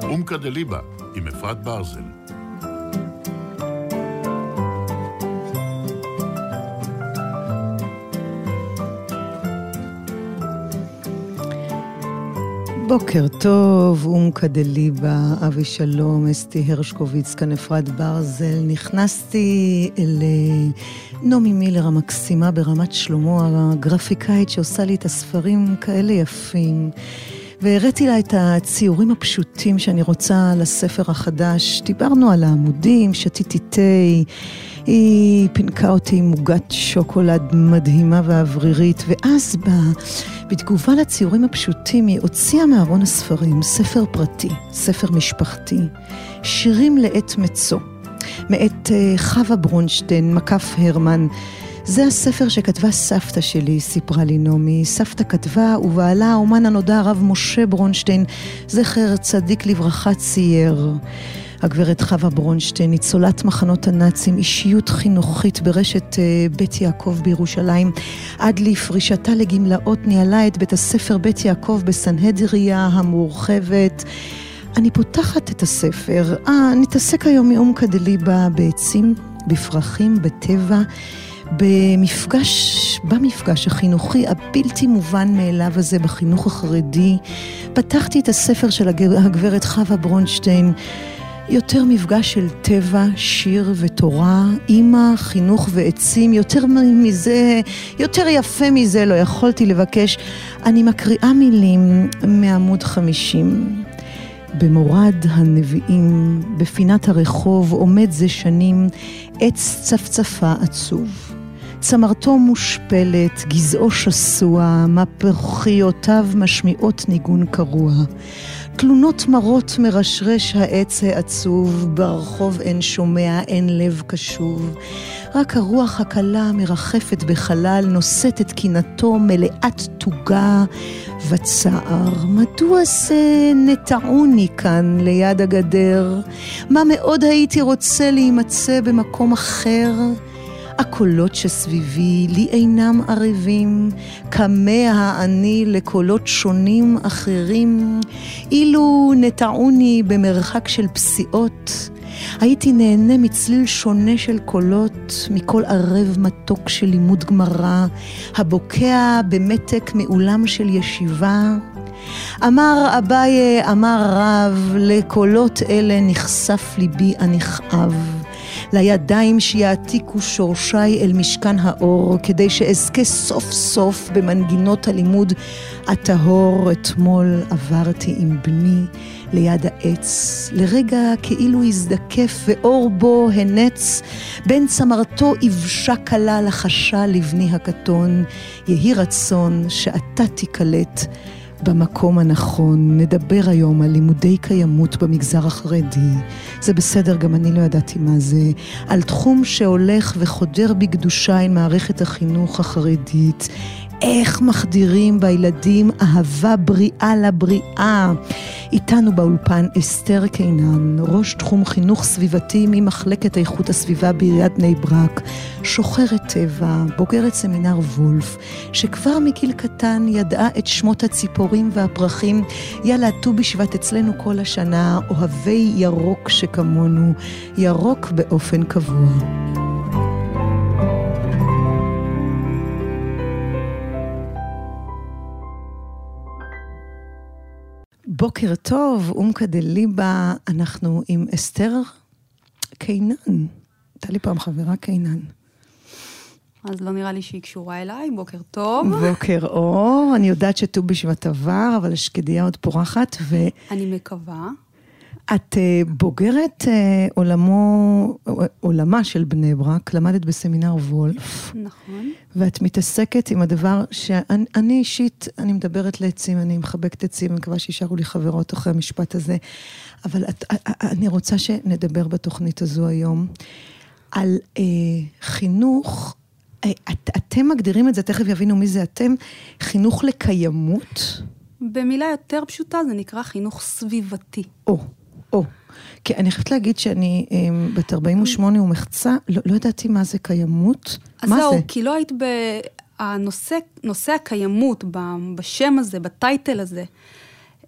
אומקה דליבה עם אפרת ברזל. בוקר טוב, אומקה דליבה, אבי שלום, אסתי הרשקוביץ, כאן אפרת ברזל. נכנסתי אל נעמי מילר המקסימה ברמת שלמה, הגרפיקאית שעושה לי את הספרים כאלה יפים. והראיתי לה את הציורים הפשוטים שאני רוצה לספר החדש. דיברנו על העמודים, שתיתי תה, היא פינקה אותי עם מוגת שוקולד מדהימה ואוורירית, ואז בתגובה לציורים הפשוטים היא הוציאה מארון הספרים ספר פרטי, ספר משפחתי, שירים לעת מצו, מאת חווה ברונשטיין, מקף הרמן. זה הספר שכתבה סבתא שלי, סיפרה לי נעמי. סבתא כתבה ובעלה האומן הנודע הרב משה ברונשטיין, זכר צדיק לברכה, צייר. הגברת חווה ברונשטיין, ניצולת מחנות הנאצים, אישיות חינוכית ברשת בית יעקב בירושלים. עד לפרישתה לגמלאות ניהלה את בית הספר בית יעקב בסנהדריה המורחבת. אני פותחת את הספר. נתעסק היום מאומקה דליבה בעצים, בפרחים, בטבע, במפגש החינוכי הבלתי מובן מאליו הזה בחינוך החרדי. פתחתי את הספר של הגברת חווה ברונשטיין, יותר מפגש של טבע, שיר ותורה, אמא, חינוך ועצים, יותר מזה, יותר יפה מזה לא יכולתי לבקש. אני מקריאה מילים מעמוד 50. במורד הנביאים, בפינת הרחוב, עומד זה שנים עץ צפצפה עצוב. צמרתו מושפלת, גזעו שסוע, מפחיותיו משמיעות ניגון קרוע. תלונות מרות מרשרש העץ העצוב, ברחוב אין שומע, אין לב קשוב. רק הרוח הקלה מרחפת בחלל, נושאת את קינתו מלאת תוגה וצער. מדוע זה נטעוני כאן ליד הגדר? מה מאוד הייתי רוצה להימצא במקום אחר? הקולות שסביבי לי אינם ערבים, כמה אני לקולות שונים אחרים. אילו נטעוני במרחק של פסיעות, הייתי נהנה מצליל שונה של קולות, מכל ערב מתוק של לימוד גמרא, הבוקע במתק מאולם של ישיבה. אמר אביי, אמר רב, לקולות אלה נחשף ליבי הנכאב. לידיים שיעתיקו שורשי אל משכן האור, כדי שאזכה סוף סוף במנגינות הלימוד הטהור. אתמול עברתי עם בני ליד העץ, לרגע כאילו הזדקף ואור בו הנץ, בין צמרתו יבשה קלה לחשה לבני הקטון. יהי רצון שאתה תיקלט במקום הנכון. נדבר היום על לימודי קיימות במגזר החרדי. זה בסדר, גם אני לא ידעתי מה זה. על תחום שהולך וחודר בקדושה עם מערכת החינוך החרדית. איך מחדירים בילדים אהבה בריאה לבריאה. איתנו באולפן אסתר קינן, ראש תחום חינוך סביבתי ממחלקת איכות הסביבה בעיריית בני ברק, שוחרת טבע, בוגרת סמינר וולף, שכבר מגיל קטן ידעה את שמות הציפורים והפרחים. יאללה, ט"ו בשבט אצלנו כל השנה, אוהבי ירוק שכמונו, ירוק באופן קבוע. בוקר טוב, אומקה דליבה, אנחנו עם אסתר קינן. הייתה לי פעם חברה קינן. אז לא נראה לי שהיא קשורה אליי, בוקר טוב. בוקר אור, אני יודעת שט"ו בשבט עבר, אבל השקדיה עוד פורחת. אני מקווה. את בוגרת עולמה של בני ברק, למדת בסמינר וולף. נכון. ואת מתעסקת עם הדבר שאני אישית, אני מדברת לעצים, אני מחבקת עצים, אני מקווה שישארו לי חברות אחרי המשפט הזה, אבל אני רוצה שנדבר בתוכנית הזו היום, על חינוך, אתם מגדירים את זה, תכף יבינו מי זה אתם, חינוך לקיימות? במילה יותר פשוטה זה נקרא חינוך סביבתי. כי אני חייבת להגיד שאני בת 48 ומחצה, לא ידעתי מה זה קיימות. אז זהו, כי לא היית נושא הקיימות בשם הזה, בטייטל הזה,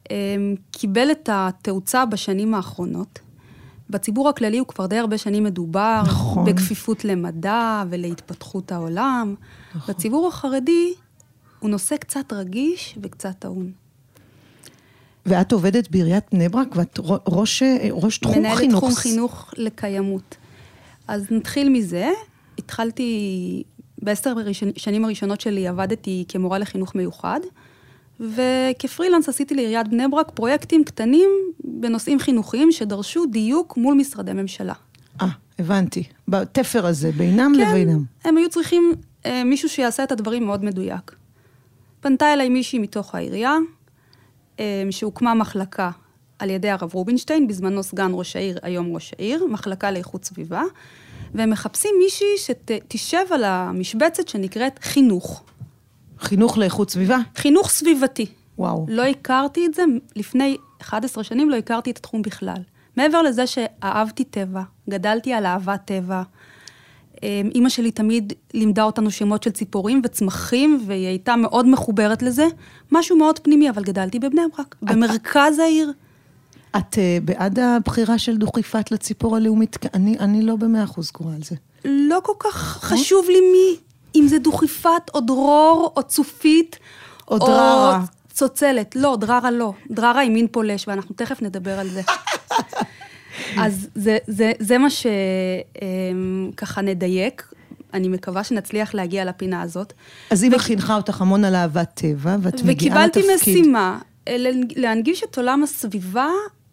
קיבל את התאוצה בשנים האחרונות. בציבור הכללי הוא כבר די הרבה שנים מדובר, נכון. בכפיפות למדע ולהתפתחות העולם. נכון. בציבור החרדי הוא נושא קצת רגיש וקצת טעון. ואת עובדת בעיריית בני ברק, ואת ראש תחום חינוך. מנהלת תחום חינוך לקיימות. אז נתחיל מזה. התחלתי, ב10 שנים הראשונות שלי עבדתי כמורה לחינוך מיוחד, וכפרילנס עשיתי לעיריית בני ברק פרויקטים קטנים בנושאים חינוכיים שדרשו דיוק מול משרדי ממשלה. הבנתי. בתפר הזה, בינם לבינם. כן, הם היו צריכים מישהו שיעשה את הדברים מאוד מדויק. פנתה אליי מישהי מתוך העירייה, שהוקמה מחלקה על ידי הרב רובינשטיין, בזמנו סגן ראש העיר, היום ראש העיר, מחלקה לאיכות סביבה, והם מחפשים מישהי שתשב על המשבצת שנקראת חינוך. חינוך לאיכות סביבה? חינוך סביבתי. וואו. לא הכרתי את זה, לפני 11 שנים לא הכרתי את התחום בכלל. מעבר לזה שאהבתי טבע, גדלתי על אהבת טבע, אמא שלי תמיד לימדה אותנו שמות של ציפורים וצמחים, והיא הייתה מאוד מחוברת לזה, משהו מאוד פנימי, אבל גדלתי בבני ברק, במרכז העיר. את בעד הבחירה של דוכיפת לציפור הלאומית? אני לא ב100% קורא על זה. לא כל כך חשוב לי אם זה דוכיפת, או דרור, או צופית, או דררה. או צוצלת. לא, דררה לא. דררה היא מין פולש, ואנחנו תכף נדבר על זה. אז זה מה שככה נדייק. אני מקווה שנצליח להגיע לפינה הזאת. אז אמא חינכה אותך המון על אהבת טבע, ואת מגיעה לתפקיד. וקיבלתי משימה, להנגיש את עולם הסביבה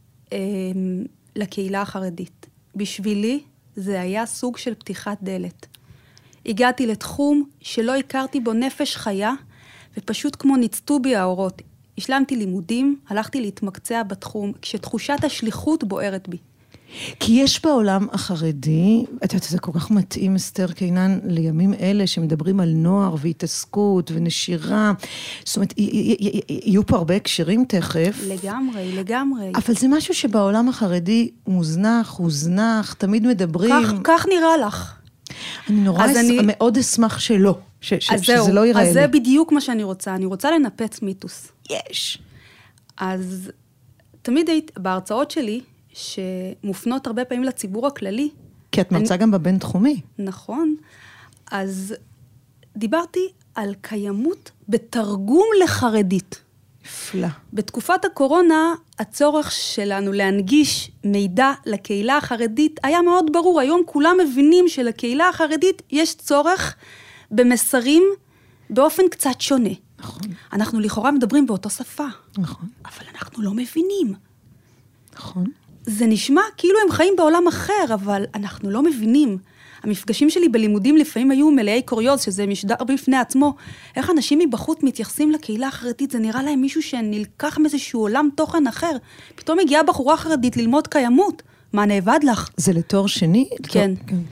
לקהילה החרדית. בשבילי זה היה סוג של פתיחת דלת. הגעתי לתחום שלא הכרתי בו נפש חיה, ופשוט כמו ניצתו בי האורות. השלמתי לימודים, הלכתי להתמקצע בתחום, כשתחושת השליחות בוערת בי. כי יש בעולם החרדי, את יודעת, זה כל כך מתאים, אסתר קינן, לימים אלה שמדברים על נוער והתעסקות ונשירה. זאת אומרת, יהיו פה הרבה הקשרים תכף. לגמרי, לגמרי. אבל זה משהו שבעולם החרדי מוזנח, תמיד מדברים. כך נראה לך. אני מאוד אשמח שלא, שזה לא ייראה לי. אז זה בדיוק מה שאני רוצה. אני רוצה לנפץ מיתוס. יש. אז תמיד היית, בהרצאות שלי, שמופנות הרבה פעמים לציבור הכללי. כי את מרצה גם בבין תחומי. נכון. אז דיברתי על קיימות בתרגום לחרדית. נפלא. בתקופת הקורונה, הצורך שלנו להנגיש מידע לקהילה החרדית היה מאוד ברור. היום כולם מבינים שלקהילה החרדית יש צורך במסרים באופן קצת שונה. נכון. אנחנו לכאורה מדברים באותו שפה. נכון. אבל אנחנו לא מבינים. נכון. זה נשמע כאילו הם חיים בעולם אחר, אבל אנחנו לא מבינים. המפגשים שלי בלימודים לפעמים היו מלאי קוריוז, שזה משדר בפני עצמו. איך אנשים מבחוץ מתייחסים לקהילה החרדית, זה נראה להם מישהו שנלקח מאיזשהו עולם תוכן אחר. פתאום הגיעה בחורה חרדית ללמוד קיימות. מה נאבד לך? זה לתואר שני? כן.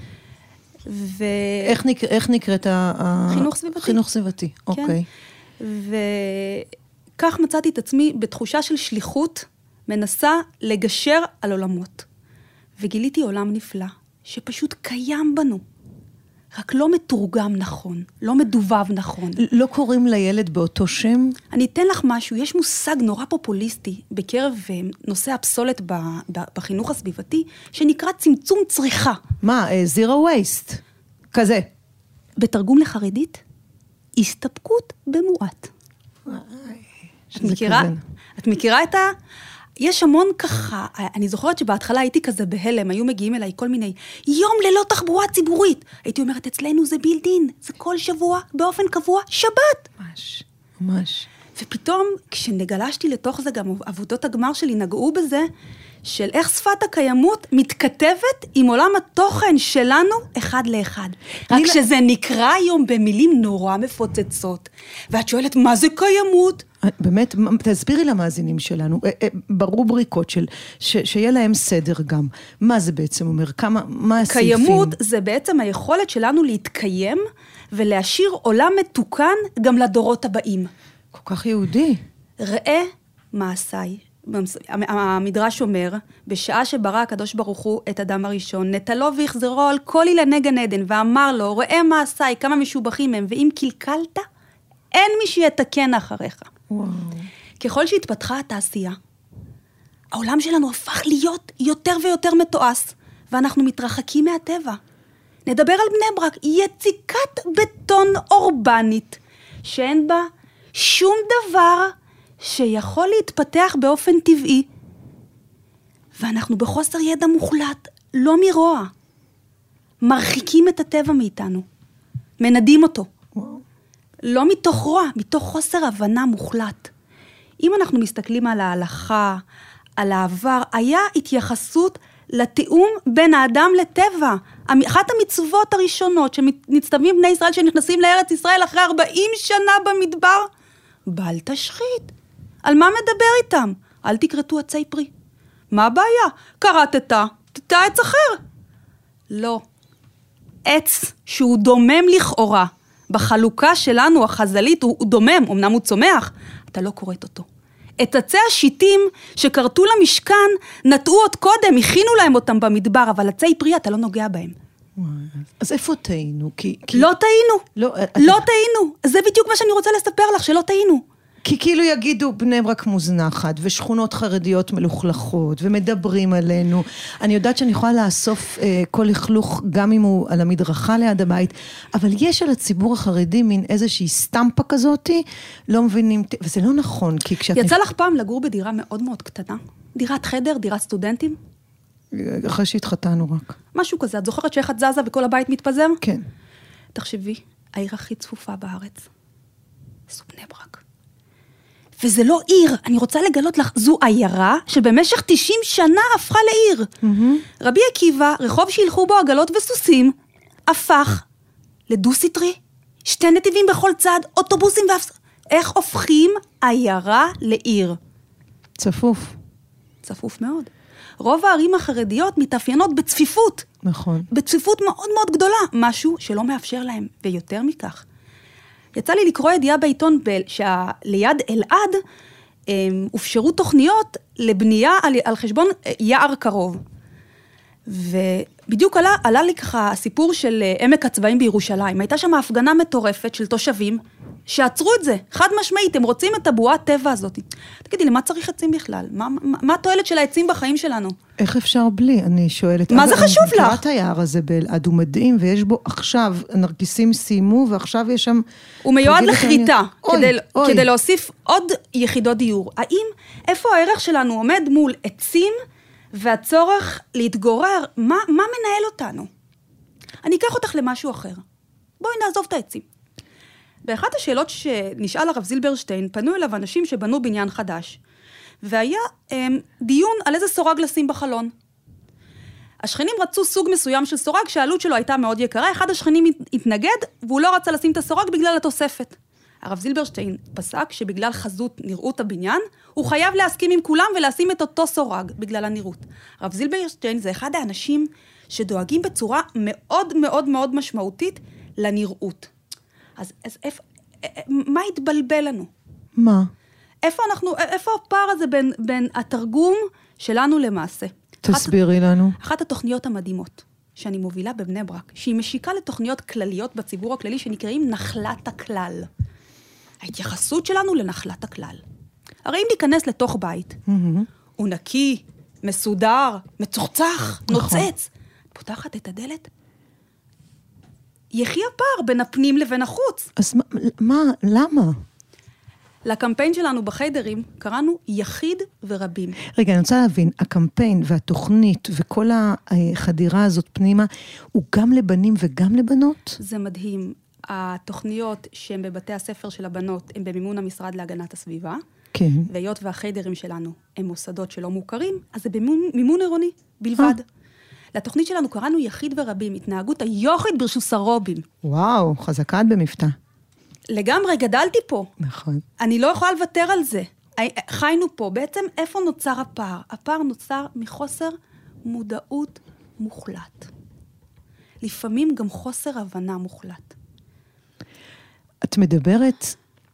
איך נקראת חינוך סביבתי. חינוך סביבתי, אוקיי. וכך מצאתי את עצמי בתחושה של שליחות, מנסה לגשר על עולמות. וגיליתי עולם נפלא, שפשוט קיים בנו. רק לא מתורגם נכון, לא מדובב נכון. לא קוראים לילד באותו שם? אני אתן לך משהו, יש מושג נורא פופוליסטי בקרב נושא הפסולת בחינוך הסביבתי, שנקרא צמצום צריכה. מה? Zero waste. כזה. בתרגום לחרדית, הסתפקות במועט. את מכירה את יש המון ככה, אני זוכרת שבהתחלה הייתי כזה בהלם, היו מגיעים אליי כל מיני, יום ללא תחבורה ציבורית. הייתי אומרת, אצלנו זה בילדין, זה כל שבוע, באופן קבוע, שבת. ממש. ופתאום, כשנגלשתי לתוך זה, גם עבודות הגמר שלי נגעו בזה, של איך שפת הקיימות מתכתבת עם עולם התוכן שלנו אחד לאחד. רק שזה נקרא היום במילים נורא מפוצצות. ואת שואלת, מה זה קיימות? באמת, תסבירי למאזינים שלנו, ברובריקות שיהיה להם סדר גם. מה זה בעצם אומר? מה הסעיפים? קיימות זה בעצם היכולת שלנו להתקיים, ולהשאיר עולם מתוקן גם לדורות הבאים. כל כך יהודי. ראה מעשיי. המדרש אומר, בשעה שברא הקדוש ברוך הוא את אדם הראשון, נטלו והחזרו על כל אילני גן עדן, ואמר לו, ראה מעשיי, כמה משובחים הם, ואם קלקלת, אין מי שיתקן אחריך. וואו. ככל שהתפתחה התעשייה, העולם שלנו הפך להיות יותר ויותר מתועש, ואנחנו מתרחקים מהטבע. נדבר על בני ברק, יציקת בטון אורבנית, שאין בה שום דבר שיכול להתפתח באופן טבעי, ואנחנו בחוסר ידע מוחלט, לא מרוע. מרחיקים את הטבע מאיתנו, מנדים אותו. לא מתוך רוע, מתוך חוסר הבנה מוחלט. אם אנחנו מסתכלים על ההלכה, על העבר, היה התייחסות לתיאום בין האדם לטבע. אחת המצוות הראשונות שנצטווים בני ישראל שנכנסים לארץ ישראל אחרי 40 שנה במדבר, בל תשחית. על מה מדבר איתם? אל תקרתו עצי פרי. מה הבעיה? קרתת, תטע עץ אחר. לא. עץ שהוא דומם לכאורה, בחלוקה שלנו החזלית הוא דומם, אמנם הוא צומח, אתה לא קוראת אותו. את עצי השיטים שקרתו למשכן, נטעו עוד קודם, הכינו להם אותם במדבר, אבל עצי פרי אתה לא נוגע בהם. אז איפה טעינו? לא טעינו. לא טעינו. זה בדיוק מה שאני רוצה לספר לך, שלא טעינו. כי כאילו יגידו בני ברק מוזנחת, ושכונות חרדיות מלוכלכות, ומדברים עלינו. אני יודעת שאני יכולה לאסוף כל לכלוך, גם אם הוא על המדרכה ליד הבית, אבל יש על הציבור החרדי מין איזושהי סטמפה כזאת, לא מבינים, וזה לא נכון, כי כשאת... יצא לך פעם לגור בדירה מאוד מאוד קטנה? דירת חדר, דירת סטודנטים? אחרי שהתחתנו רק. משהו כזה, את זוכרת שאיך את זזה וכל הבית מתפזר? כן. תחשבי, העיר הכי צפופה בארץ. זו בני ברק. וזה לא עיר, אני רוצה לגלות לך, זו עיירה שבמשך 90 שנה הפכה לעיר. רבי עקיבא, רחוב שהלכו בו עגלות וסוסים, הפך לדו-סטרי, 2 נתיבים בכל צד, אוטובוסים איך הופכים עיירה לעיר? צפוף. צפוף מאוד. רוב הערים החרדיות מתאפיינות בצפיפות. נכון. בצפיפות מאוד מאוד גדולה, משהו שלא מאפשר להם, ויותר מכך. יצא לי לקרוא ידיעה בעיתון שליד אלעד הופשרו תוכניות לבנייה על חשבון יער קרוב. ובדיוק עלה לי ככה הסיפור של עמק הצבאים בירושלים. הייתה שם הפגנה מטורפת של תושבים שעצרו את זה. חד משמעית, הם רוצים את הבועת טבע הזאת. תגידי, למה צריך עצים בכלל? מה התועלת של העצים בחיים שלנו? איך אפשר בלי? אני שואלת. מה זה חשוב לך? אני מכירה את היער הזה באלעד, הוא מדהים, ויש בו עכשיו, הנרקיסים סיימו, ועכשיו יש שם... הוא מיועד לחריטה, כדי להוסיף עוד יחידות דיור. איפה הערך שלנו עומד מול עצים, והצורך להתגורר? מה מנהל אותנו? אני אקח אותך למשהו אחר. בואי נעזוב את העצים. באחת השאלות שנשאל הרב זילברשטיין, פנו אליו אנשים שבנו בניין חדש, והיה דיון על איזה סורג לשים בחלון. השכנים רצו סוג מסוים של סורג, שהעלות שלו הייתה מאוד יקרה, אחד השכנים התנגד, והוא לא רצה לשים את הסורג בגלל התוספת. הרב זילברשטיין פסק שבגלל חזות נראות הבניין, הוא חייב להסכים עם כולם ולשים את אותו סורג בגלל הנראות. הרב זילברשטיין זה אחד האנשים שדואגים בצורה מאוד מאוד מאוד משמעותית לנראות. אז מה התבלבל לנו? מה? איפה הפער הזה בין התרגום שלנו למעשה? תסבירי לנו. אחת התוכניות המדהימות שאני מובילה בבני ברק, שהיא משיקה לתוכניות כלליות בציבור הכללי שנקראים נחלת הכלל. ההתייחסות שלנו לנחלת הכלל. הרי אם ניכנס לתוך בית, הוא נקי, מסודר, מצוחצח, נוצץ, פותחת את הדלת, יחי הפער בין הפנים לבין החוץ. אז למה? לקמפיין שלנו בחיידרים קראנו יחיד ורבים. רגע, אני רוצה להבין, הקמפיין והתוכנית וכל החדירה הזאת פנימה, הוא גם לבנים וגם לבנות? זה מדהים. התוכניות שהן בבתי הספר של הבנות, הן במימון המשרד להגנת הסביבה. כן. והיות והחיידרים שלנו הם מוסדות שלא מוכרים, אז זה במימון עירוני בלבד. לתוכנית שלנו קראנו יחיד ורבים, התנהגות היוחד ברשוס הרובים. וואו, חזקה עד במבטא. לגמרי, גדלתי פה. נכון. אני לא יכולה לוותר על זה. חיינו פה. בעצם איפה נוצר הפער? הפער נוצר מחוסר מודעות מוחלט. לפעמים גם חוסר הבנה מוחלט. את מדברת,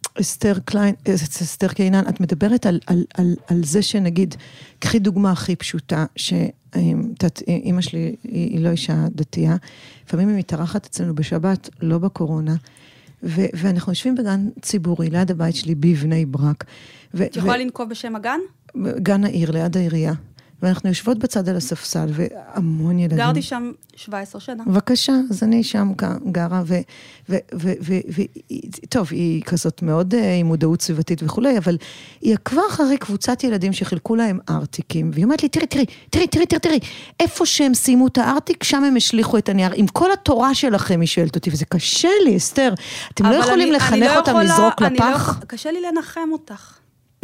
אסתר קיינן, את מדברת על זה שנגיד, קחי דוגמה הכי פשוטה, אמא שלי היא לא אישה דתייה, לפעמים היא מתארחת אצלנו בשבת, לא בקורונה, ואנחנו יושבים בגן ציבורי, ליד הבית שלי, בבני ברק. את יכולה לנקוב בשם הגן? גן העיר, ליד העירייה. ואנחנו יושבות בצד על הספסל, והמון ילדים. גרתי שם 17 שנה. בבקשה, אז אני שם גרה, טוב, היא כזאת מאוד עם מודעות סביבתית וכולי, אבל היא עקבה אחרי קבוצת ילדים שחילקו להם ארטיקים, והיא אומרת לי, תראי, איפה שהם סיימו את הארטיק, שם הם השליחו את הנייר. עם כל התורה שלכם, היא שואלת אותי, וזה קשה לי, אסתר. אתם לא יכולים לחנך אותם לזרוק לפח? קשה לי לנחם אותך.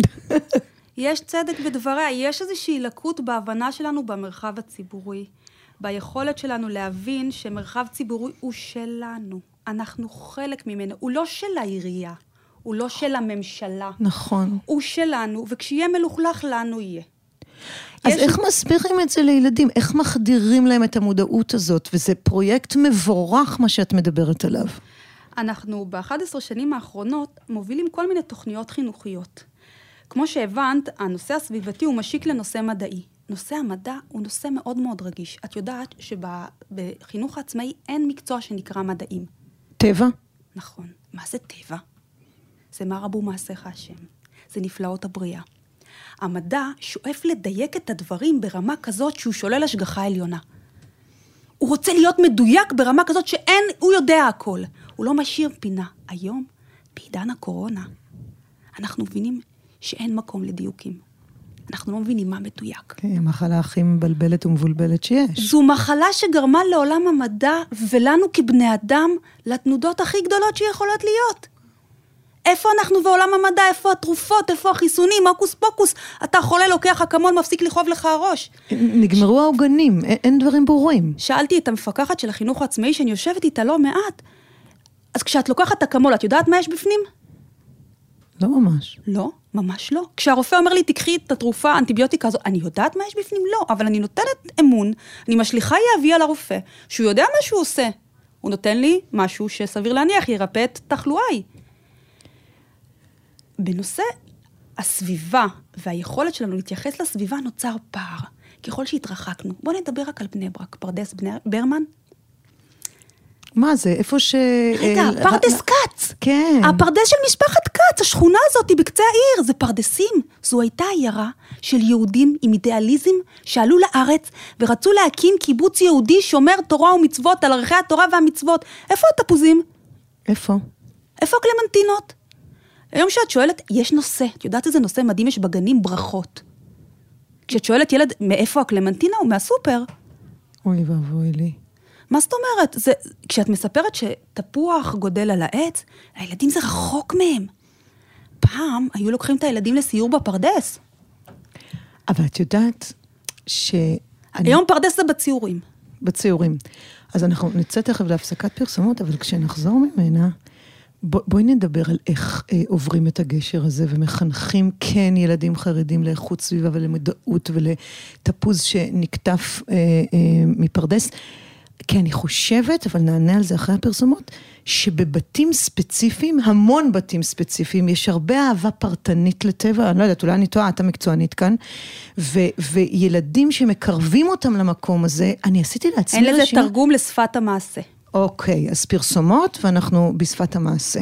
יש צדק בדבריה, יש איזושהי לקות בהבנה שלנו במרחב הציבורי, ביכולת שלנו להבין שמרחב ציבורי הוא שלנו, אנחנו חלק ממנו, הוא לא של העירייה, הוא לא של הממשלה. נכון. הוא שלנו, וכשיהיה מלוכלך לנו יהיה. אז איך מסבירים את זה לילדים? איך מחדירים להם את המודעות הזאת? וזה פרויקט מבורך מה שאת מדברת עליו. אנחנו ב-11 שנים האחרונות מובילים כל מיני תוכניות חינוכיות. כמו שהבנת, הנושא הסביבתי הוא משיק לנושא מדעי. נושא המדע הוא נושא מאוד מאוד רגיש. את יודעת שבחינוך העצמאי אין מקצוע שנקרא מדעים. טבע? נכון. מה זה טבע? זה מה רבו מעשיך השם. זה נפלאות הבריאה. המדע שואף לדייק את הדברים ברמה כזאת שהוא שולל השגחה עליונה. הוא רוצה להיות מדויק ברמה כזאת שאין, הוא יודע הכל. הוא לא משאיר פינה. היום, בעידן הקורונה, אנחנו מבינים שאין מקום לדיוקים. אנחנו לא מבינים מה מדויק. כן, המחלה הכי מבלבלת ומבולבלת שיש. זו מחלה שגרמה לעולם המדע ולנו כבני אדם לתנודות הכי גדולות שיכולות להיות. איפה אנחנו בעולם המדע? איפה התרופות? איפה החיסונים? הוקוס פוקוס. אתה חולה, לוקח אקמול, מפסיק לכאוב לך הראש. נגמרו העוגנים, אין דברים ברורים. שאלתי את המפקחת של החינוך העצמאי שאני יושבת איתה לא מעט. אז כשאת לוקחת אקמול, את יודעת מה יש בפנים? לא ממש. לא, ממש לא. כשהרופא אומר לי, תקחי את התרופה, האנטיביוטיקה הזו, אני יודעת מה יש בפנים? לא, אבל אני נותנת אמון, אני משליחה יאבי על הרופא, שהוא יודע מה שהוא עושה. הוא נותן לי משהו שסביר להניח, ירפא את תחלואי. בנושא הסביבה והיכולת שלנו להתייחס לסביבה נוצר פער. ככל שהתרחקנו. בואו נדבר רק על בני ברק, פרדס ברמן. מה זה? איפה ש... רגע, פרדס קץ. כן. הפרדס של משפחת קץ, השכונה הזאת היא בקצה העיר, זה פרדסים. זו הייתה עיירה של יהודים עם אידיאליזם שעלו לארץ ורצו להקים קיבוץ יהודי שומר תורה ומצוות על ערכי התורה והמצוות. איפה התפוזים? איפה? איפה הקלמנטינות? היום שאת שואלת, יש נושא, את יודעת איזה נושא מדהים יש בגנים? ברכות. כשאת שואלת ילד, מאיפה הקלמנטינה? הוא מהסופר. אוי ואבוי לי. מה זאת אומרת? כשאת מספרת שתפוח גודל על העץ, הילדים זה רחוק מהם. פעם היו לוקחים את הילדים לסיור בפרדס. אבל את יודעת היום פרדס זה בציורים. בציורים. אז אנחנו נצא תכף להפסקת פרסומות, אבל כשנחזור ממנה, בואי נדבר על איך עוברים את הגשר הזה, ומחנכים כן ילדים חרדים לאיכות סביבה ולמודעות ולתפוז שנקטף מפרדס. כי אני חושבת, אבל נענה על זה אחרי הפרסומות, שבבתים ספציפיים, המון בתים ספציפיים, יש הרבה אהבה פרטנית לטבע, אני לא יודעת, אולי אני טועה, אתה מקצוענית כאן, וילדים שמקרבים אותם למקום הזה, אני עשיתי לעצמי אין לזה תרגום לשפת המעשה. אוקיי, אז פרסומות, ואנחנו בשפת המעשה.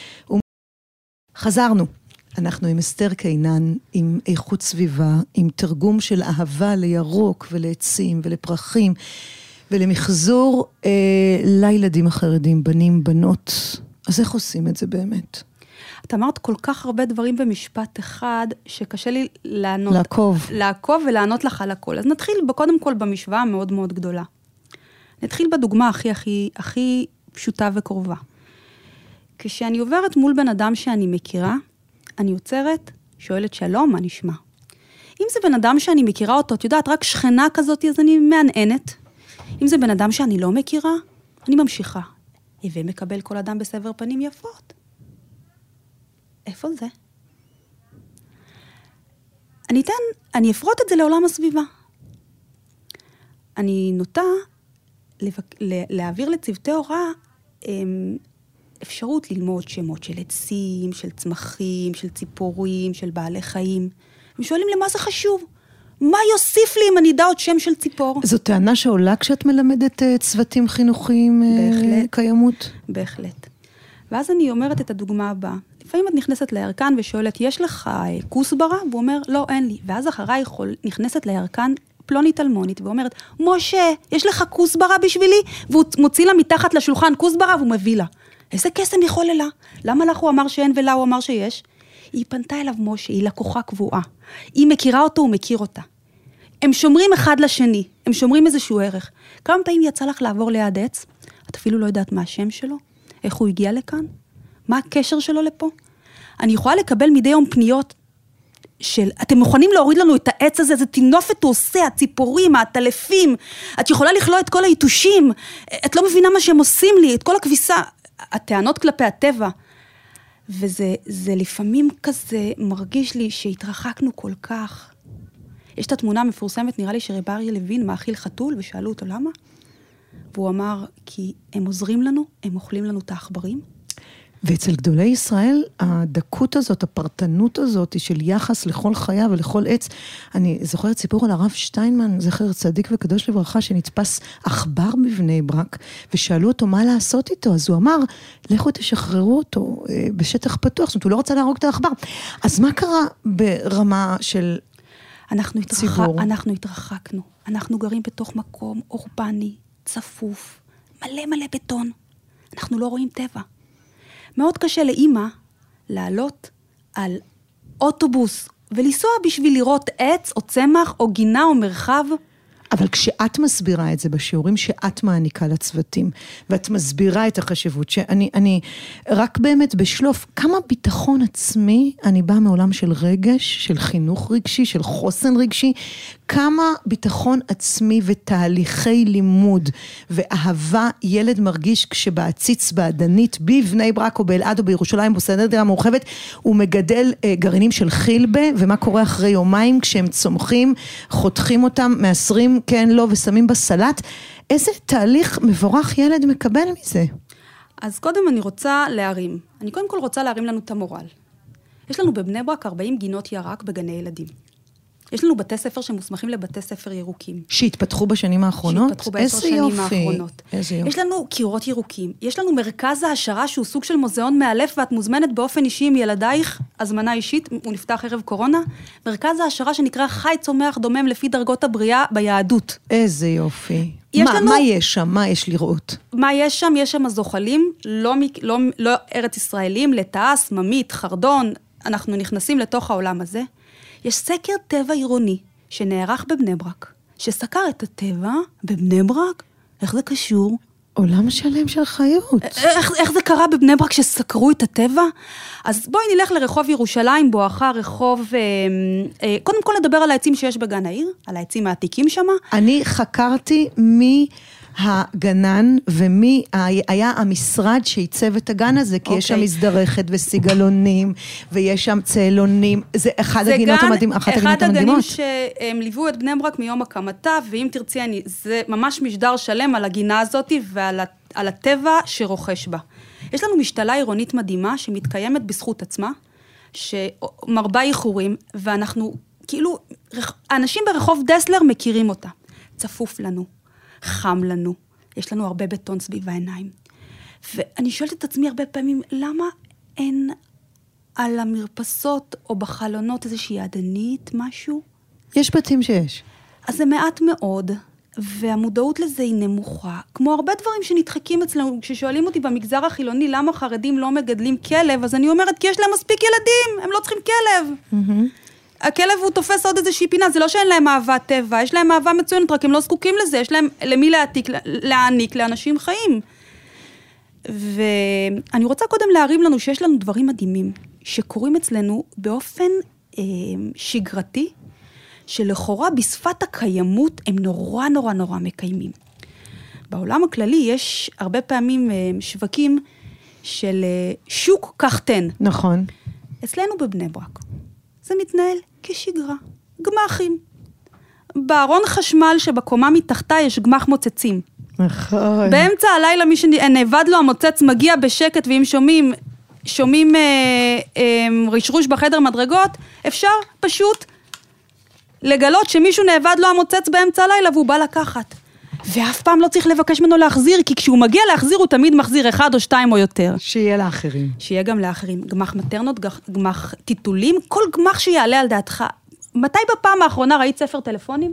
חזרנו. אנחנו עם אסתר קינן, עם איכות סביבה, עם תרגום של אהבה לירוק ולעצים ולפרחים, ולמחזור לילדים החרדים, בנים, בנות. אז איך עושים את זה באמת? את אמרת כל כך הרבה דברים במשפט אחד, שקשה לי לעקוב ולענות לך על הכל. אז נתחיל קודם כל במשוואה מאוד מאוד גדולה. נתחיל בדוגמה הכי פשוטה וקרובה. כשאני עוברת מול בן אדם שאני מכירה, אני עוצרת, שואלת שלום, מה נשמע? אם זה בן אדם שאני מכירה אותו, את יודעת, רק שכנה כזאת, אז אני מעננת. אם זה בן אדם שאני לא מכירה, אני ממשיכה. ומקבל כל אדם בסבר פנים יפות. איפה זה? אני אפרוט את זה לעולם הסביבה. אני נוטה להעביר לצוותי הוראה אפשרות ללמוד שמות של עצים, של צמחים, של ציפורים, של בעלי חיים. הם שואלים למה זה חשוב? מה יוסיף לי אם אני אדע עוד שם של ציפור? זו טענה שעולה כשאת מלמדת צוותים חינוכיים קיימות? בהחלט. ואז אני אומרת את הדוגמה הבאה. לפעמים את נכנסת לירקן ושואלת, יש לך כוסברה? והוא אומר, לא, אין לי. ואז אחריי נכנסת לירקן פלונית אלמונית, ואומרת, משה, יש לך כוסברה בשבילי? והוא מוציא לה מתחת לשולחן כוסברה, והוא מביא לה. איזה קסם יכול לה? למה לך הוא אמר שאין ולה הוא אמר שיש? היא פנתה אליו משה, היא לקוחה קבועה. היא מכירה אותו, הוא מכיר אותה. הם שומרים אחד לשני, הם שומרים איזשהו ערך. כמה פעמים יצא לך לעבור ליד עץ? את אפילו לא יודעת מה השם שלו, איך הוא הגיע לכאן, מה הקשר שלו לפה. אני יכולה לקבל מדי יום פניות של, אתם מוכנים להוריד לנו את העץ הזה, זה תינופת הוא עושה, הציפורים, הטלפים, את יכולה לכלוא את כל היתושים, את לא מבינה מה שהם עושים לי, את כל הכביסה, הטענות כלפי הטבע. וזה לפעמים כזה מרגיש לי שהתרחקנו כל כך. יש את התמונה המפורסמת, נראה לי שרב אריה לוין מאכיל חתול, ושאלו אותו למה? והוא אמר, כי הם עוזרים לנו, הם אוכלים לנו את העכברים. ואצל גדולי ישראל, הדקות הזאת, הפרטנות הזאת, של יחס לכל חיה ולכל עץ, אני זוכרת סיפור על הרב שטיינמן, זכר צדיק וקדוש לברכה, שנתפס עכבר בבני ברק, ושאלו אותו מה לעשות איתו, אז הוא אמר, לכו תשחררו אותו בשטח פתוח, זאת אומרת, הוא לא רוצה להרוג את העכבר. אז מה קרה ברמה של ציבור? אנחנו התרחקנו, אנחנו גרים בתוך מקום אורבני, צפוף, מלא מלא בטון, אנחנו לא רואים טבע. מאוד קשה לאמא לעלות על אוטובוס ולנסוע בשביל לראות עץ או צמח או גינה או מרחב. אבל כשאת מסבירה את זה בשיעורים שאת מעניקה לצוותים, ואת מסבירה את החשיבות, שאני רק באמת בשלוף, כמה ביטחון עצמי אני באה מעולם של רגש, של חינוך רגשי, של חוסן רגשי, כמה ביטחון עצמי ותהליכי לימוד ואהבה ילד מרגיש כשבעציץ בעדנית, בבני ברק או באלעד או בירושלים, בסנהדריה המורחבת, הוא מגדל גרעינים של חילבה, ומה קורה אחרי יומיים כשהם צומחים, חותכים אותם, מאסרים כן, לא, ושמים בסלט. איזה תהליך מבורך ילד מקבל מזה? אז קודם אני רוצה להרים. אני קודם כל רוצה להרים לנו את המורל. יש לנו בבני ברק 40 גינות ירק בגני ילדים. יש לנו בתי ספר שמוסמכים לבתי ספר ירוקים. שהתפתחו בשנים האחרונות? שהתפתחו ב10 שנים האחרונות. איזה יופי. יש לנו קירות ירוקים. יש לנו מרכז העשרה שהוא סוג של מוזיאון מאלף, ואת מוזמנת באופן אישי עם ילדייך, הזמנה אישית, הוא נפתח ערב קורונה. מרכז העשרה שנקרא חי צומח דומם לפי דרגות הבריאה ביהדות. איזה יופי. מה יש שם? מה יש לראות? מה יש שם? יש שם זוחלים, לא ארץ ישראלים, לטעס, ממית, חרדון. אנחנו נכנסים לתוך העולם הזה. יש סקר טבע עירוני שנערך בבני ברק, שסקר את הטבע בבני ברק. איך זה קשור? עולם שלם של חיות. איך זה קרה בבני ברק שסקרו את הטבע? אז בואי נלך לרחוב ירושלים, בואכה רחוב, קודם כל נדבר על העצים שיש בגן העיר, על העצים העתיקים שם. אני חקרתי הגנן, ומי היה המשרד שייצב את הגן הזה, כי יש שם מזדרכת וסיגלונים, ויש שם צאלונים, זה אחד הגינות המדהימות. אחד הגנים שהם ליוו את בני ברק מיום הקמתה, ואם תרצי, זה ממש משדר שלם על הגינה הזאת, ועל הטבע שרוכש בה. יש לנו משתלה עירונית מדהימה, שמתקיימת בזכות עצמה, שמרבה איחורים, ואנחנו, כאילו, אנשים ברחוב דסלר מכירים אותה. צפוף לנו. חם לנו, יש לנו הרבה בטון סביב העיניים. ואני שואלת את עצמי הרבה פעמים, למה אין על המרפסות או בחלונות איזושהי עדנית, משהו? יש בתים שיש. אז זה מעט מאוד, והמודעות לזה היא נמוכה. כמו הרבה דברים שנדחקים אצלנו, כששואלים אותי במגזר החילוני, למה חרדים לא מגדלים כלב, אז אני אומרת, כי יש להם מספיק ילדים, הם לא צריכים כלב. הכלב הוא תופס עוד איזושהי פינה, זה לא שאין להם אהבת טבע, יש להם אהבה מצוינת, רק הם לא זקוקים לזה, יש להם למי להעניק לאנשים חיים. ואני רוצה קודם להרים לנו שיש לנו דברים מדהימים, שקורים אצלנו באופן שגרתי, שלכאורה בשפת הקיימות הם נורא נורא נורא מקיימים. בעולם הכללי יש הרבה פעמים שווקים של שוק קחתן. נכון. אצלנו בבני ברק. זה מתנהל כשגרה, גמחים. בארון חשמל שבקומה מתחתה יש גמח מוצצים. נכון. באמצע הלילה מי שנאבד לו המוצץ מגיע בשקט, ואם שומעים רשרוש בחדר מדרגות, אפשר פשוט לגלות שמישהו נאבד לו המוצץ באמצע הלילה והוא בא לקחת. ואף פעם לא צריך לבקש ממנו להחזיר, כי כשהוא מגיע להחזיר, הוא תמיד מחזיר 1 או 2 או יותר. שיהיה לאחרים. שיהיה גם לאחרים. גמח מטרנות, גמח טיטולים, כל גמח שיעלה על דעתך. מתי בפעם האחרונה ראית ספר טלפונים?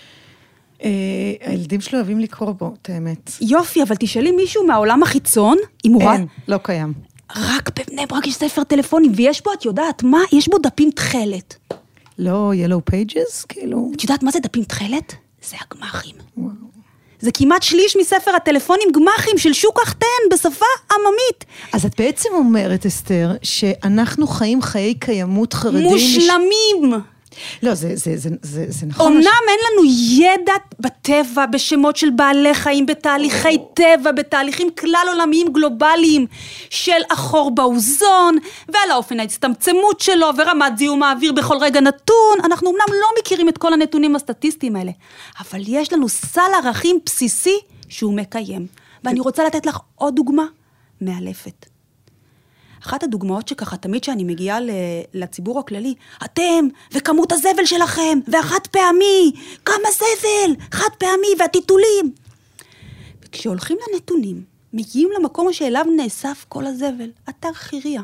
הילדים שלו אוהבים לקרוא בו, את האמת. יופי, אבל תשאלי מישהו מהעולם החיצון, אם הוא אין, לא קיים. רק בבני ברק יש ספר טלפונים, ויש בו, את יודעת מה? יש בו דפים תחלת. לא Yellow Pages, כאילו? את יודעת מה זה דפים תחלת? זה הגמחים. זה כמעט שליש מספר הטלפונים גמחים של שוק החתן בשפה עממית. אז את בעצם אומרת, אסתר, שאנחנו חיים חיי קיימות חרדים. מושלמים. לא, זה נכון. אמנם אין לנו ידע בטבע, בשמות של בעלי חיים, בתהליכי טבע, בתהליכים כלל עולמיים גלובליים, של החור באוזון, ועל האופן ההצטמצמות שלו, ורמת זיהום האוויר בכל רגע נתון. אנחנו אמנם לא מכירים את כל הנתונים הסטטיסטיים האלה, אבל יש לנו סל ערכים בסיסי שהוא מקיים. ואני רוצה לתת לך עוד דוגמה מאלפת. אחת הדוגמאות שככה תמיד שאני מגיעה לציבור הכללי, אתם וכמות הזבל שלכם, והחד פעמי, כמה זבל, חד פעמי והטיטולים. וכשהולכים לנתונים, מגיעים למקום שאליו נאסף כל הזבל, אתר חירייה,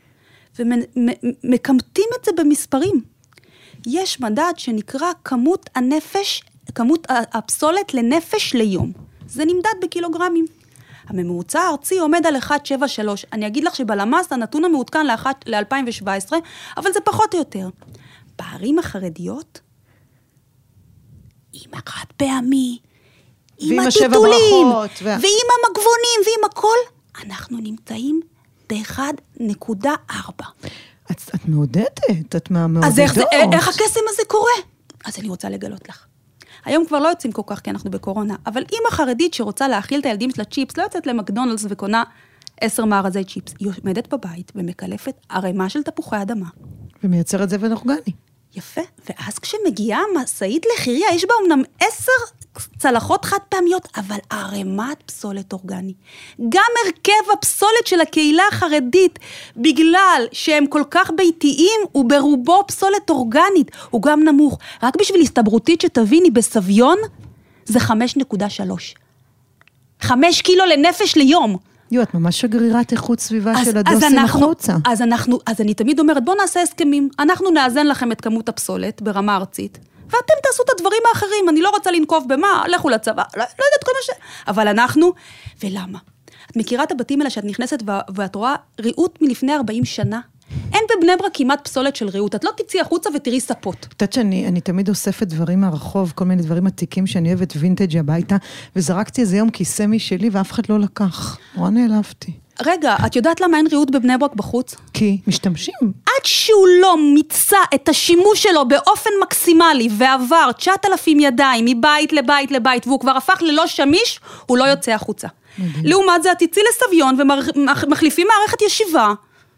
ומקמטים את זה במספרים. יש מדד שנקרא כמות הנפש, כמות הפסולת לנפש ליום. זה נמדד בקילוגרמים. הממוצע הארצי עומד על 1.73. אני אגיד לך שבלמ"ס הנתון המעודכן ל-2017, אבל זה פחות או יותר. בערים החרדיות, עם החד פעמי, עם הטיטולים, ועם המגבונים, ועם הכל, אנחנו נמצאים ב-1.4. את מעודדת, את מהמעודדות. אז איך הקסם הזה קורה? אז אני רוצה לגלות לך. היום כבר לא יוצאים כל כך, כי אנחנו בקורונה, אבל אמא חרדית שרוצה להאכיל את הילדים שלה צ'יפס, לא יוצאת למקדונלדס וקונה 10 מארזי צ'יפס. היא עומדת בבית ומקלפת ערימה של תפוחי אדמה. ומייצרת זבל אורגני. יפה, ואז כשמגיעה משאית לחירייה, יש בה אמנם 10 צלחות חד פעמיות, אבל ערימת פסולת אורגני. גם הרכב הפסולת של הקהילה החרדית, בגלל שהם כל כך ביתיים, הוא ברובו פסולת אורגנית, הוא גם נמוך. רק בשביל הסתברותית שתביני, בסביון, זה 5.3. 5 קילו לנפש ליום. את ממש שגרירת איכות סביבה של הדוסים החוצה. אז אני תמיד אומרת, בוא נעשה הסכמים. אנחנו נאזן לכם את כמות הפסולת ברמה ארצית, ואתם תעשו את הדברים האחרים. אני לא רוצה לנקוב במה, לכו לצבא, לא יודעת כל מה ש... אבל אנחנו, ולמה? את מכירה את הבתים האלה שאת נכנסת ואת רואה ריהוט מלפני 40 שנה? אין בבני ברק כמעט פסולת של ריהוט. את לא תצאי החוצה ותראי ספות. את יודעת שאני תמיד אוספת דברים מהרחוב, כל מיני דברים עתיקים שאני אוהבת וינטג' הביתה, וזרקתי איזה יום כיסא משלי ואף אחד לא לקח. נורא נעלבתי. רגע, את יודעת למה אין ריהוט בבני ברק בחוץ? כי משתמשים. עד שהוא לא מיצה את השימוש שלו באופן מקסימלי, ועבר 9,000 ידיים מבית לבית לבית, והוא כבר הפך ללא שמיש, הוא לא יוצא החוצה. לעומת זה, את תצאי לסביון ומחליפים מערכת ישיבה,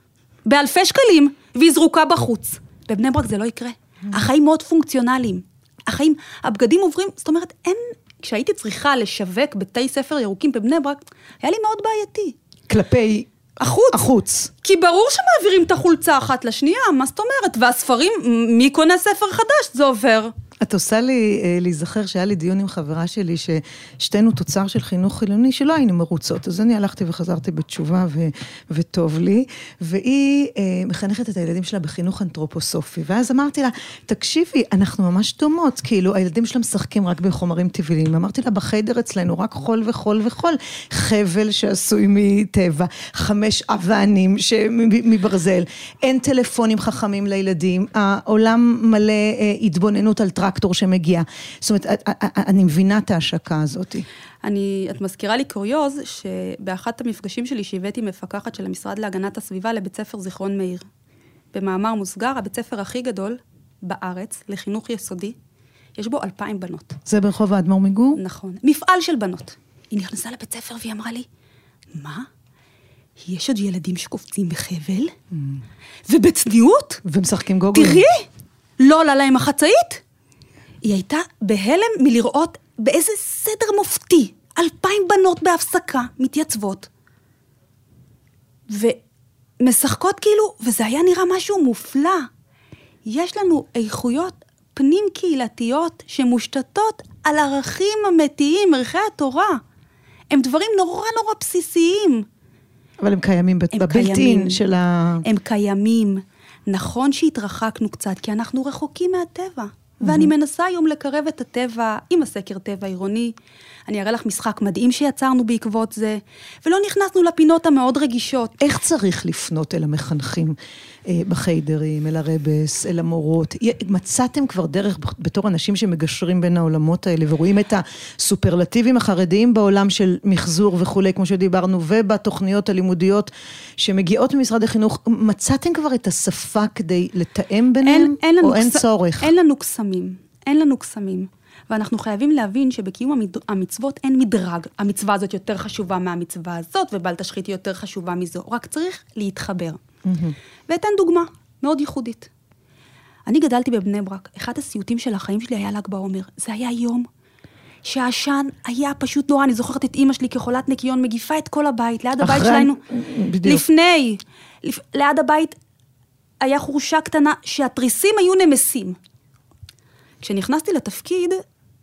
באלפי שקלים, והיא זרוקה בחוץ. בבני ברק זה לא יקרה. החיים מאוד פונקציונליים. החיים, הבגדים עוברים, זאת אומרת, כשהייתי צריכה לשווק בתי ספר ירוקים בבני ברק, היה לי מאוד בעייתי. כלפי החוץ. כי ברור שמעבירים את החולצה אחת לשנייה, מה זאת אומרת? והספרים, מי קונה ספר חדש? זה עובר. את עושה לי להיזכר שהיה לי דיון עם חברה שלי, ששתינו תוצר של חינוך חילוני, שלא היינו מרוצות. אז אני הלכתי וחזרתי בתשובה וטוב לי, והיא מחנכת את הילדים שלה בחינוך אנתרופוסופי. ואז אמרתי לה, תקשיבי, אנחנו ממש דומות, כאילו הילדים שלה משחקים רק בחומרים טבעיים. אמרתי לה, בחדר אצלנו רק חול וחול וחול, חבל שעשוי מטבע, 5 אבנים מברזל, אין טלפונים חכמים לילדים, העולם מלא התבוננות על טרקטור שמגיע. זאת אומרת, אני מבינה את ההשקה הזאת. את מזכירה לי קוריוז, שבאחת המפגשים שלי שהבאתי מפקחת של המשרד להגנת הסביבה לבית ספר זיכרון מאיר. במאמר מוסגר, הבית ספר הכי גדול בארץ, לחינוך יסודי, יש בו 2,000 בנות. זה ברחוב האדמו"ר מגור? נכון. מפעל של בנות. היא נכנסה לבית ספר והיא אמרה לי, מה? יש עוד ילדים שקופצים בחבל? ובצניעות? ומשחקים גוגלים. תראי, לא עלה להם החצאית. היא הייתה בהלם מלראות באיזה סדר מופתי, 2,000 בנות בהפסקה מתייצבות, ומשחקות כאילו, וזה היה נראה משהו מופלא. יש לנו איכויות פנים קהילתיות שמושתתות על ערכים אמיתיים, ערכי התורה. הם דברים נורא נורא בסיסיים. אבל הם קיימים בבלתי-אין של הם קיימים. נכון שהתרחקנו קצת, כי אנחנו רחוקים מהטבע. ואני מנסה היום לקרב את הטבע עם הסקר טבע עירוני. אני אראה לך משחק מדהים שיצרנו בעקבות זה, ולא נכנסנו לפינות המאוד רגישות. איך צריך לפנות אל המחנכים בחיידרים, אל הרבס, אל המורות? מצאתם כבר דרך בתור אנשים שמגשרים בין העולמות האלה, ורואים את הסופרלטיבים החרדיים בעולם של מחזור וכו', כמו שדיברנו, ובתוכניות הלימודיות שמגיעות ממשרד החינוך, מצאתם כבר את השפה כדי לתאם ביניהם, או אין צורך? אין לנו קסמים. ואנחנו חייבים להבין שבקיום המצוות אין מדרג. המצווה הזאת יותר חשובה מהמצווה הזאת, ובל תשחית היא יותר חשובה מזו. רק צריך להתחבר. ואתן דוגמה מאוד ייחודית. אני גדלתי בבני ברק. אחד הסיוטים של החיים שלי היה ל"ג בעומר. זה היה יום שהעשן היה פשוט נורא. אני זוכרת את אמא שלי כחולת ניקיון, מגיפה את כל הבית. ליד הבית שלנו, ליד הבית היה חורשה קטנה שהתריסים היו נמסים. כשנכנסתי לתפקיד,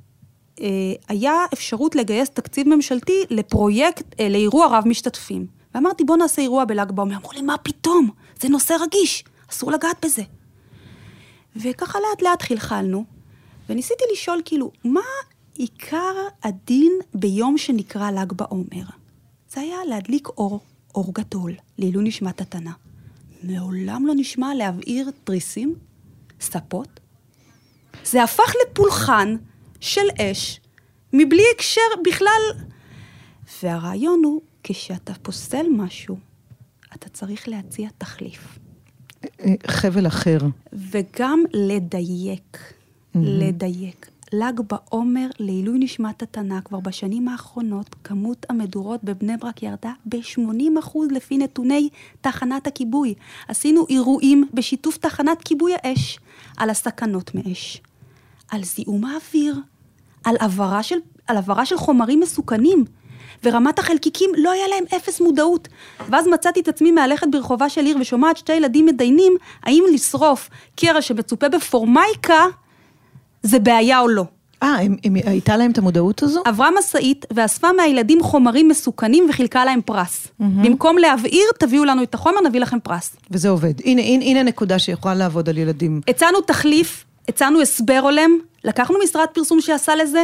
היה אפשרות לגייס תקציב ממשלתי לפרויקט, לאירוע רב משתתפים. ואמרתי, בוא נעשה אירוע בל"ג בעומר. אמרו לי, מה פתאום? זה נושא רגיש, אסור לגעת בזה. וככה לאט לאט חלחלנו, וניסיתי לשאול כאילו, מה עיקר הדין ביום שנקרא ל"ג בעומר? זה היה להדליק אור גדול, לעילוי נשמת התנא. מעולם לא נשמע להבעיר תריסים, ספות. זה הפך לפולחן של אש, מבלי הקשר בכלל. והרעיון הוא, כשאתה פוסל משהו, אתה צריך להציע תחליף. חבל אחר. וגם לדייק. לדייק. ל"ג בעומר, לעילוי נשמת התנא, כבר בשנים האחרונות, כמות המדורות בבני ברק ירדה ב-80% לפי נתוני תחנת הכיבוי. עשינו אירועים בשיתוף תחנת כיבוי האש, על הסכנות מאש, על זיהום האוויר, על עברה של חומרים מסוכנים, ורמת החלקיקים לא היה להם אפס מודעות. ואז מצאתי את עצמי מהלכת ברחובה של עיר, ושומעת שתי ילדים מדיינים, האם לשרוף קרע שמצופה בפורמייקה, זה בעיה או לא. הייתה להם את המודעות הזו? עברה מסעית, ואספה מהילדים חומרים מסוכנים, וחילקה להם פרס. במקום להבעיר, תביאו לנו את החומר, נביא לכם פרס. וזה עובד. הנה נקודה שיכולה לעבוד על ילדים. הצענו תחליף, הצענו הסבר הולם, לקחנו משרד פרסום שעשה לזה,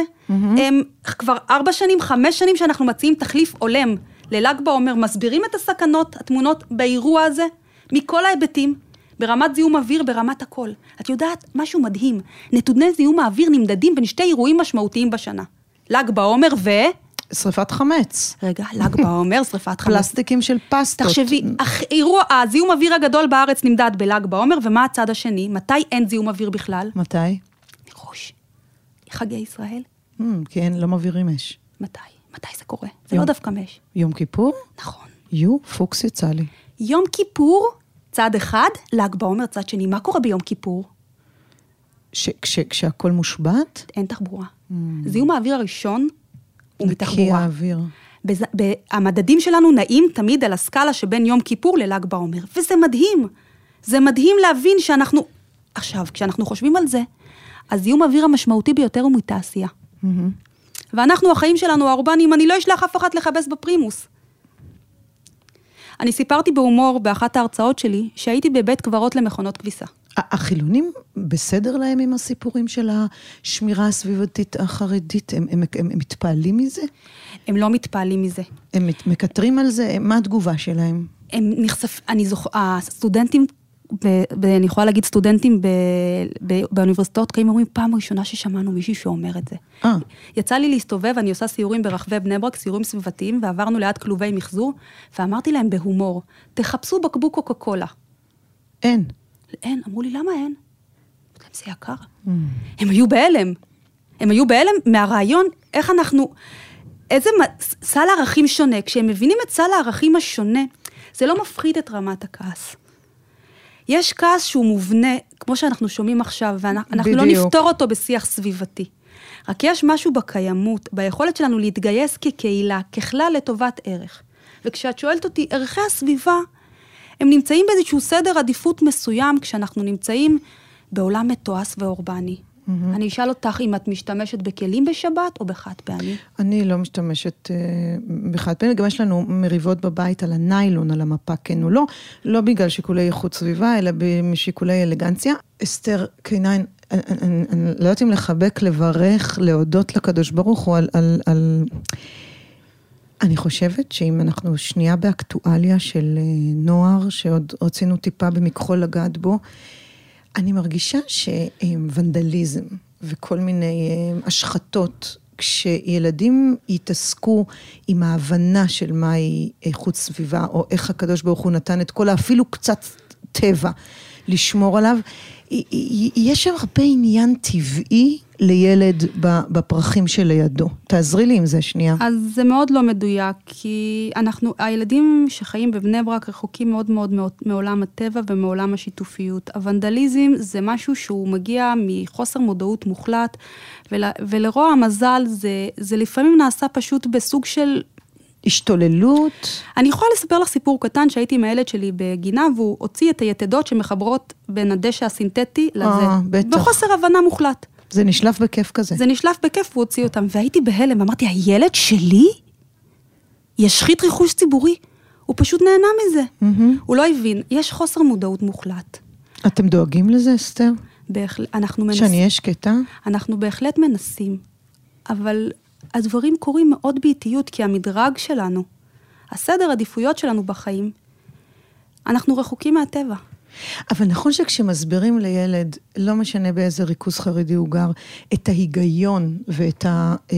כבר 4 שנים, 5 שנים שאנחנו מציעים תחליף הולם לל"ג בעומר, מסבירים את הסכנות, התמונות באירוע הזה, מכל ההיבטים, ברמת זיהום אוויר, ברמת הכל. את יודעת, משהו מדהים, נתוני זיהום האוויר נמדדים בין 2 אירועים משמעותיים בשנה. ל"ג בעומר שריפת חמץ. רגע, ל"ג בעומר, שריפת חמץ. פלסטיקים של פסטות. תחשבי, הזיהום אוויר הגדול בארץ נמדד בל"ג בעומר, ומה הצד השני? מתי אין זיהום אוויר בכלל? מתי? מראש. חגי ישראל. כן, לא מבעירים אש. מתי זה קורה? זה לא דווקא מש. יום כיפור? נכון. פוקס יצא לי. יום כיפור, צד אחד, ל"ג בעומר, צד שני. מה קורה ביום כיפור? כשהכל מושבת? אין תחבורה. זיהום האוויר הראשון הוא מתחבורה. נקי האוויר. המדדים שלנו נעים תמיד על הסקאלה שבין יום כיפור לל"ג בעומר. וזה מדהים. זה מדהים להבין שאנחנו... עכשיו, כשאנחנו חושבים על זה, הזיהום האוויר המשמעותי ביותר הוא מתעשייה. ואנחנו, החיים שלנו, האורבנים, אני לא אשלח אף אחד לחבס בפרימוס. אני סיפרתי בהומור באחת ההרצאות שלי, שהייתי בבית קברות למכונות כביסה. החילונים בסדר להם עם הסיפורים של השמירה הסביבתית החרדית? הם מתפעלים מזה? הם לא מתפעלים מזה. הם מקטרים על זה? מה התגובה שלהם? הסטודנטים, ואני יכולה להגיד סטודנטים באוניברסיטאות, כי הם אומרים, פעם ראשונה ששמענו מישהו שאומר את זה. יצא לי להסתובב, אני עושה סיורים ברחבי בני ברק, סיורים סביבתיים, ועברנו ליד כלובי מחזור, ואמרתי להם בהומור, תחפשו בקבוק קוקה קולה. אין. אמרו לי, למה אין? זה יקר. הם היו בהלם. הם היו בהלם מהרעיון, איך אנחנו, איזה סל הערכים שונה. כשהם מבינים את סל הערכים השונה, זה לא מפחיד את רמת הכעס. יש כעס שהוא מובנה, כמו שאנחנו שומעים עכשיו, ואנחנו לא נפתור אותו בשיח סביבתי. רק יש משהו בקיימות, ביכולת שלנו להתגייס כקהילה, ככלל לטובת ערך. וכשאת שואלת אותי, ערכי הסביבה, הם נמצאים באיזשהו סדר עדיפות מסוים, כשאנחנו נמצאים בעולם מתועש ואורבני. אני אשאל אותך אם את משתמשת בכלים בשבת או בחד פעמי. אני לא משתמשת בחד פעמי, גם יש לנו מריבות בבית על הניילון, על המפה, כן או לא, לא בגלל שיקולי איכות סביבה, אלא משיקולי אלגנציה. אסתר קינן, אני לא יודעת אם לחבק, לברך, להודות לקדוש ברוך הוא על... אני חושבת שאם אנחנו שנייה באקטואליה של נוער, שעוד רצינו טיפה במכחול לגעת בו, אני מרגישה שוונדליזם וכל מיני השחתות, כשילדים יתעסקו עם ההבנה של מהי איכות סביבה, או איך הקדוש ברוך הוא נתן את כל, אפילו קצת טבע לשמור עליו, יש שם הרבה עניין טבעי לילד בפרחים שלידו. תעזרי לי עם זה שנייה. אז זה מאוד לא מדויק, כי הילדים שחיים בבני ברק רחוקים מאוד מאוד מעולם הטבע ומעולם השיתופיות. הוונדליזם זה משהו שהוא מגיע מחוסר מודעות מוחלט, ולרוע המזל זה לפעמים נעשה פשוט בסוג של... השתוללות. אני יכולה לספר לך סיפור קטן שהייתי עם הילד שלי בגינה, והוא הוציא את היתדות שמחברות בין הדשא הסינתטי לזה. בטח. בחוסר הבנה מוחלט. זה נשלף בכיף כזה. זה נשלף בכיף, והוא הוציא אותם. והייתי בהלם, אמרתי, הילד שלי ישחית ריחוש ציבורי. הוא פשוט נהנה מזה. הוא לא הבין. יש חוסר מודעות מוחלט. אתם דואגים לזה, אסתר? אנחנו מנסים. שאני אהיה שקטה? אנחנו בהחלט מנסים. אבל הדברים קורים מאוד באיטיות, כי המדרג שלנו, הסדר עדיפויות שלנו בחיים, אנחנו רחוקים מהטבע. אבל נכון שכשמסבירים לילד, לא משנה באיזה ריכוז חרדי הוא גר, את ההיגיון ואת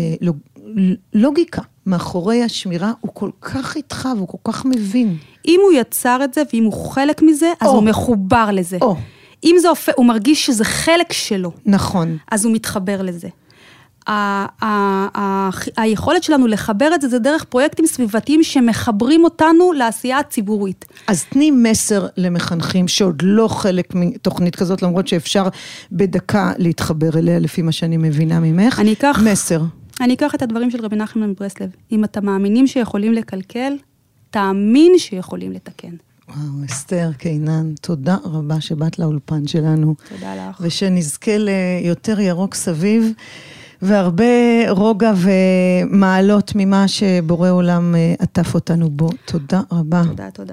הלוגיקה מאחורי השמירה, הוא כל כך איתך והוא כל כך מבין. אם הוא יצר את זה ואם הוא חלק מזה, אז הוא מחובר לזה. אם זה הוא מרגיש שזה חלק שלו. נכון. אז הוא מתחבר לזה. היכולת שלנו לחבר את זה, זה דרך פרויקטים סביבתיים שמחברים אותנו לעשייה הציבורית. אז תני מסר למחנכים שעוד לא חלק מתוכנית כזאת, למרות שאפשר בדקה להתחבר אליה, לפי מה שאני מבינה ממך. מסר. אני אקח את הדברים של רבי נחמן מברסלב. אם אתה מאמינים שיכולים לקלקל, תאמין שיכולים לתקן. וואו, אסתר קינן, תודה רבה שבאת לאולפן שלנו. תודה לך. ושנזכה ליותר ירוק סביב. והרבה רוגע ומעלות ממה שבורא עולם עטף אותנו בו. תודה רבה. תודה, תודה.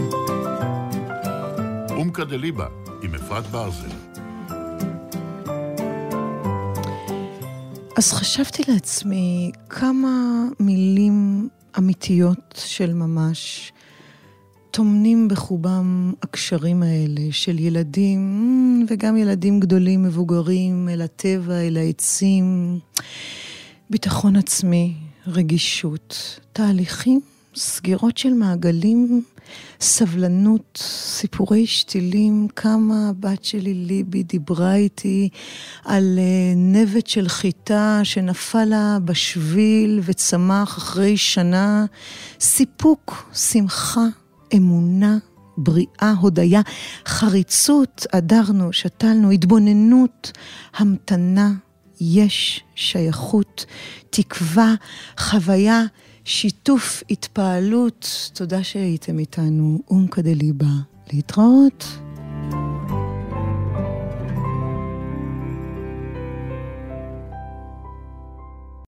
אומקה דליבה, עם אפרת ברזל. אז חשבתי לעצמי כמה מילים אמיתיות של ממש תומנים בחובם הקשרים האלה של ילדים וגם ילדים גדולים, מבוגרים, אל הטבע, אל העצים, ביטחון עצמי, רגישות, תהליכים, סגירות של מעגלים, סבלנות, סיפורי שתילים, כמה הבת שלי ליבי דיברה איתי על נבט של חיטה שנפל לה בשביל וצמח אחרי שנה, סיפוק, שמחה, אמונה, בריאה, הודיה, חריצות, אדרנו, שתלנו, התבוננות, המתנה, יש, שייכות, תקווה, חוויה, שיתוף, התפעלות. תודה שהייתם איתנו. אומקה דליבה. להתראות.